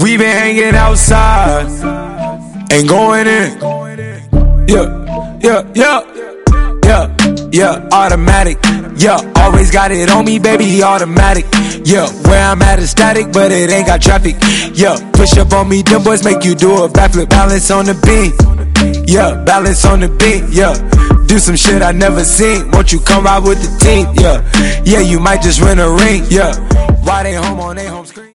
We been hanging outside, ain't going in. Yeah, automatic. Yeah, always got it on me, baby, automatic. Yeah, where I'm at is static, but it ain't got traffic. Yeah, push up on me, them boys make you do a backflip. Balance on the beat. Yeah, balance on the beat. Yeah, do some shit I never seen. Won't you come ride with the team? Yeah, you might just win a ring. Yeah, why they home on they home screen?